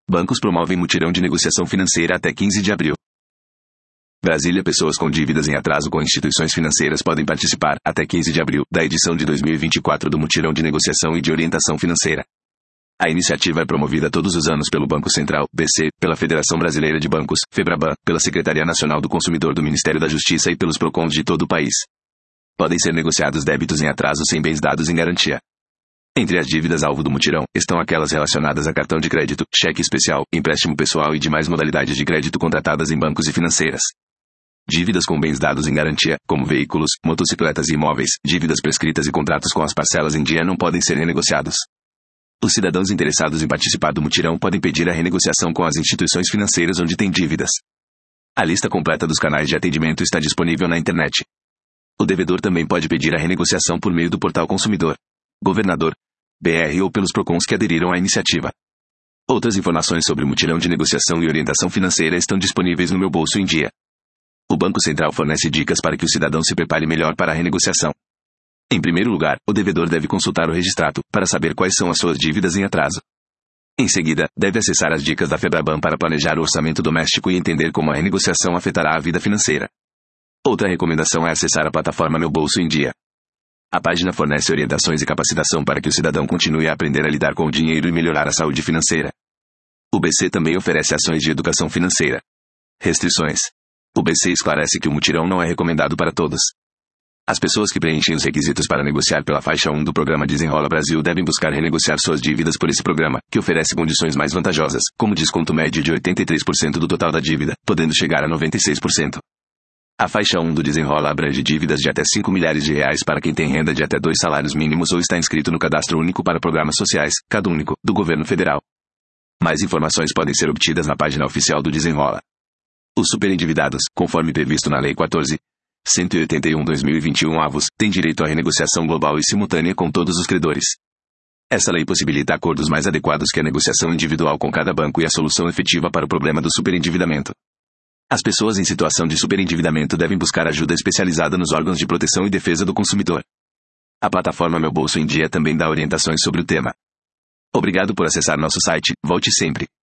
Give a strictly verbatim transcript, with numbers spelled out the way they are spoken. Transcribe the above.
Bancos promovem mutirão de negociação financeira até quinze de abril. Brasília. Pessoas com dívidas em atraso com instituições financeiras podem participar, até quinze de abril, da edição de dois mil e vinte e quatro do Mutirão de Negociação e de Orientação Financeira. A iniciativa é promovida todos os anos pelo Banco Central, B C, pela Federação Brasileira de Bancos, FEBRABAN, pela Secretaria Nacional do Consumidor do Ministério da Justiça e pelos PROCONs de todo o país. Podem ser negociados débitos em atraso sem bens dados em garantia. Entre as dívidas alvo do mutirão, estão aquelas relacionadas a cartão de crédito, cheque especial, empréstimo pessoal e demais modalidades de crédito contratadas em bancos e financeiras. Dívidas com bens dados em garantia, como veículos, motocicletas e imóveis, dívidas prescritas e contratos com as parcelas em dia não podem ser renegociados. Os cidadãos interessados em participar do mutirão podem pedir a renegociação com as instituições financeiras onde têm dívidas. A lista completa dos canais de atendimento está disponível na internet. O devedor também pode pedir a renegociação por meio do portal Consumidor, Governador, B R ou pelos PROCONs que aderiram à iniciativa. Outras informações sobre o mutirão de negociação e orientação financeira estão disponíveis no Meu Bolso em Dia. O Banco Central fornece dicas para que o cidadão se prepare melhor para a renegociação. Em primeiro lugar, o devedor deve consultar o registrato, para saber quais são as suas dívidas em atraso. Em seguida, deve acessar as dicas da FEBRABAN para planejar o orçamento doméstico e entender como a renegociação afetará a vida financeira. Outra recomendação é acessar a plataforma Meu Bolso em Dia. A página fornece orientações e capacitação para que o cidadão continue a aprender a lidar com o dinheiro e melhorar a saúde financeira. O B C também oferece ações de educação financeira. Restrições. O B C esclarece que o mutirão não é recomendado para todos. As pessoas que preenchem os requisitos para negociar pela faixa um do programa Desenrola Brasil devem buscar renegociar suas dívidas por esse programa, que oferece condições mais vantajosas, como desconto médio de oitenta e três por cento do total da dívida, podendo chegar a noventa e seis por cento. A faixa um do Desenrola abrange dívidas de até cinco milhares de reais para quem tem renda de até dois salários mínimos ou está inscrito no Cadastro Único para Programas Sociais, CadÚnico, do Governo Federal. Mais informações podem ser obtidas na página oficial do Desenrola. Os superendividados, conforme previsto na Lei quatorze mil cento e oitenta e um barra dois mil e vinte e um avos, têm direito à renegociação global e simultânea com todos os credores. Essa lei possibilita acordos mais adequados que a negociação individual com cada banco e a solução efetiva para o problema do superendividamento. As pessoas em situação de superendividamento devem buscar ajuda especializada nos órgãos de proteção e defesa do consumidor. A plataforma Meu Bolso em Dia também dá orientações sobre o tema. Obrigado por acessar nosso site, volte sempre.